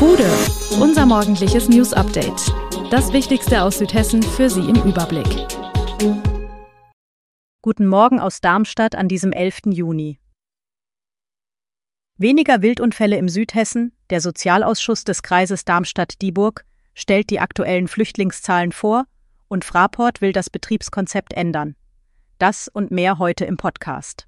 Bude, unser morgendliches News-Update. Das Wichtigste aus Südhessen für Sie im Überblick. Guten Morgen aus Darmstadt an diesem 11. Juni. Weniger Wildunfälle im Südhessen. Der Sozialausschuss des Kreises Darmstadt-Dieburg stellt die aktuellen Flüchtlingszahlen vor und Fraport will das Betriebskonzept ändern. Das und mehr heute im Podcast.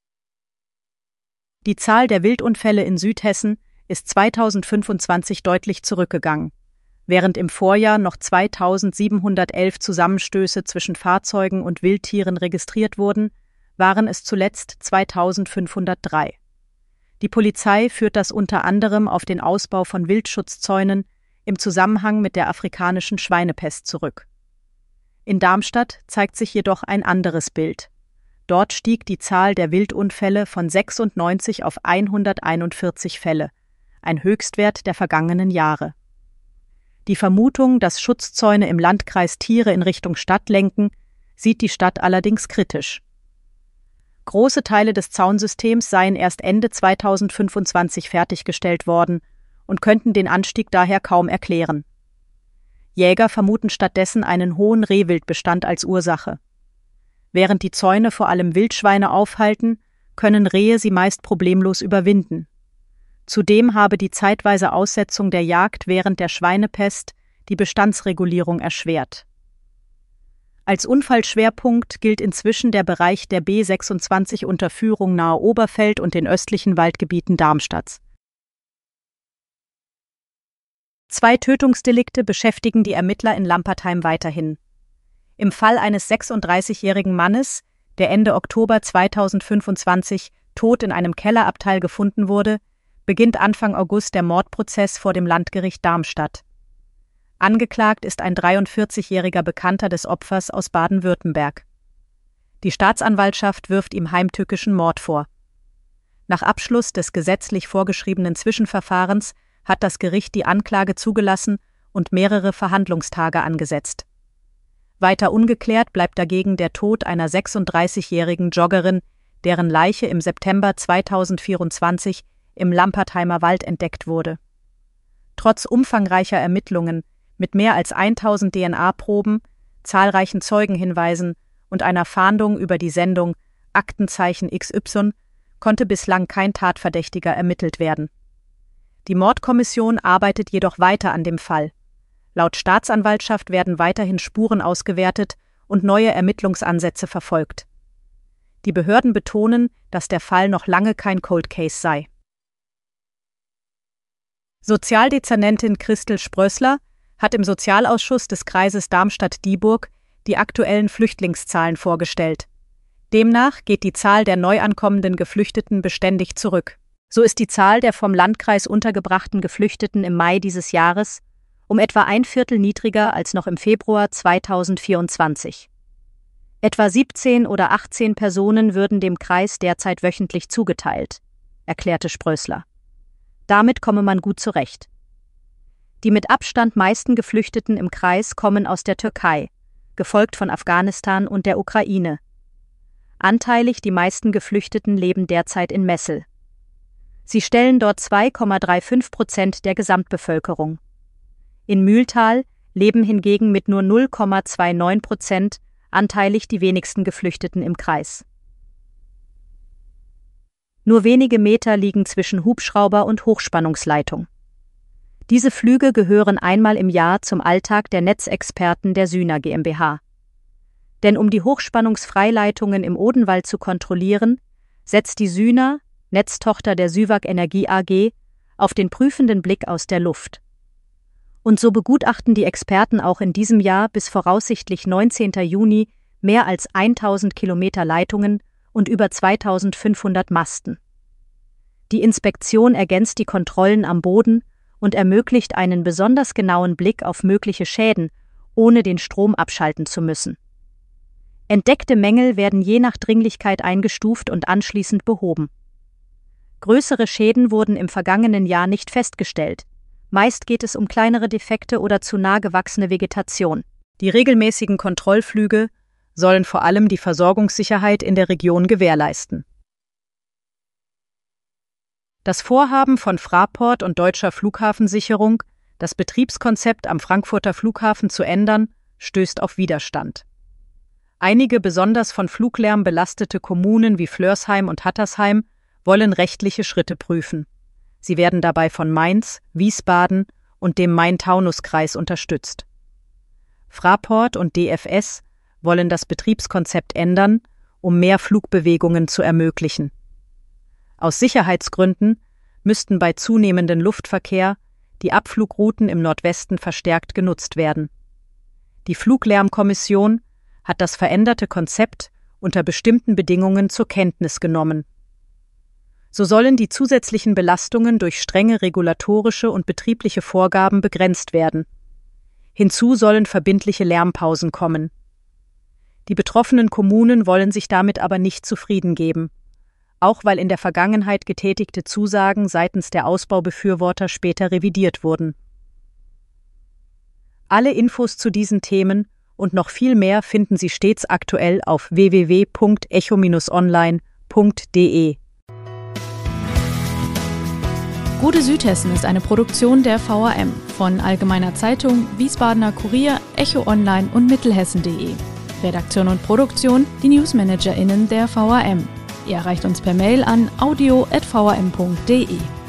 Die Zahl der Wildunfälle in Südhessen ist 2025 deutlich zurückgegangen. Während im Vorjahr noch 2711 Zusammenstöße zwischen Fahrzeugen und Wildtieren registriert wurden, waren es zuletzt 2503. Die Polizei führt das unter anderem auf den Ausbau von Wildschutzzäunen im Zusammenhang mit der afrikanischen Schweinepest zurück. In Darmstadt zeigt sich jedoch ein anderes Bild. Dort stieg die Zahl der Wildunfälle von 96 auf 141 Fälle, ein Höchstwert der vergangenen Jahre. Die Vermutung, dass Schutzzäune im Landkreis Tiere in Richtung Stadt lenken, sieht die Stadt allerdings kritisch. Große Teile des Zaunsystems seien erst Ende 2025 fertiggestellt worden und könnten den Anstieg daher kaum erklären. Jäger vermuten stattdessen einen hohen Rehwildbestand als Ursache. Während die Zäune vor allem Wildschweine aufhalten, können Rehe sie meist problemlos überwinden. Zudem habe die zeitweise Aussetzung der Jagd während der Schweinepest die Bestandsregulierung erschwert. Als Unfallschwerpunkt gilt inzwischen der Bereich der B26 Unterführung nahe Oberfeld und den östlichen Waldgebieten Darmstadts. 2 Tötungsdelikte beschäftigen die Ermittler in Lampertheim weiterhin. Im Fall eines 36-jährigen Mannes, der Ende Oktober 2025 tot in einem Kellerabteil gefunden wurde, beginnt Anfang August der Mordprozess vor dem Landgericht Darmstadt. Angeklagt ist ein 43-jähriger Bekannter des Opfers aus Baden-Württemberg. Die Staatsanwaltschaft wirft ihm heimtückischen Mord vor. Nach Abschluss des gesetzlich vorgeschriebenen Zwischenverfahrens hat das Gericht die Anklage zugelassen und mehrere Verhandlungstage angesetzt. Weiter ungeklärt bleibt dagegen der Tod einer 36-jährigen Joggerin, deren Leiche im September 2024 im Lampertheimer Wald entdeckt wurde. Trotz umfangreicher Ermittlungen mit mehr als 1000 DNA-Proben, zahlreichen Zeugenhinweisen und einer Fahndung über die Sendung Aktenzeichen XY konnte bislang kein Tatverdächtiger ermittelt werden. Die Mordkommission arbeitet jedoch weiter an dem Fall. Laut Staatsanwaltschaft werden weiterhin Spuren ausgewertet und neue Ermittlungsansätze verfolgt. Die Behörden betonen, dass der Fall noch lange kein Cold Case sei. Sozialdezernentin Christel Sprössler hat im Sozialausschuss des Kreises Darmstadt-Dieburg die aktuellen Flüchtlingszahlen vorgestellt. Demnach geht die Zahl der neu ankommenden Geflüchteten beständig zurück. So ist die Zahl der vom Landkreis untergebrachten Geflüchteten im Mai dieses Jahres um etwa 1/4 niedriger als noch im Februar 2024. Etwa 17 oder 18 Personen würden dem Kreis derzeit wöchentlich zugeteilt, erklärte Sprössler. Damit komme man gut zurecht. Die mit Abstand meisten Geflüchteten im Kreis kommen aus der Türkei, gefolgt von Afghanistan und der Ukraine. Anteilig die meisten Geflüchteten leben derzeit in Messel. Sie stellen dort 2,35% der Gesamtbevölkerung. In Mühltal leben hingegen mit nur 0,29% anteilig die wenigsten Geflüchteten im Kreis. Nur wenige Meter liegen zwischen Hubschrauber und Hochspannungsleitung. Diese Flüge gehören einmal im Jahr zum Alltag der Netzexperten der Sühner GmbH. Denn um die Hochspannungsfreileitungen im Odenwald zu kontrollieren, setzt die Sühner, Netztochter der Süwag Energie AG, auf den prüfenden Blick aus der Luft. Und so begutachten die Experten auch in diesem Jahr bis voraussichtlich 19. Juni mehr als 1000 Kilometer Leitungen und über 2500 Masten. Die Inspektion ergänzt die Kontrollen am Boden und ermöglicht einen besonders genauen Blick auf mögliche Schäden, ohne den Strom abschalten zu müssen. Entdeckte Mängel werden je nach Dringlichkeit eingestuft und anschließend behoben. Größere Schäden wurden im vergangenen Jahr nicht festgestellt. Meist geht es um kleinere Defekte oder zu nah gewachsene Vegetation. Die regelmäßigen Kontrollflüge sollen vor allem die Versorgungssicherheit in der Region gewährleisten. Das Vorhaben von Fraport und Deutscher Flughafensicherung, das Betriebskonzept am Frankfurter Flughafen zu ändern, stößt auf Widerstand. Einige besonders von Fluglärm belastete Kommunen wie Flörsheim und Hattersheim wollen rechtliche Schritte prüfen. Sie werden dabei von Mainz, Wiesbaden und dem Main-Taunus-Kreis unterstützt. Fraport und DFS wollen das Betriebskonzept ändern, um mehr Flugbewegungen zu ermöglichen. Aus Sicherheitsgründen müssten bei zunehmendem Luftverkehr die Abflugrouten im Nordwesten verstärkt genutzt werden. Die Fluglärmkommission hat das veränderte Konzept unter bestimmten Bedingungen zur Kenntnis genommen. So sollen die zusätzlichen Belastungen durch strenge regulatorische und betriebliche Vorgaben begrenzt werden. Hinzu sollen verbindliche Lärmpausen kommen. Die betroffenen Kommunen wollen sich damit aber nicht zufrieden geben, auch weil in der Vergangenheit getätigte Zusagen seitens der Ausbaubefürworter später revidiert wurden. Alle Infos zu diesen Themen und noch viel mehr finden Sie stets aktuell auf www.echo-online.de. Gute Südhessen ist eine Produktion der VRM von Allgemeiner Zeitung, Wiesbadener Kurier, Echo Online und Mittelhessen.de. Redaktion und Produktion die NewsmanagerInnen der VRM. Ihr erreicht uns per Mail an audio@vrm.de.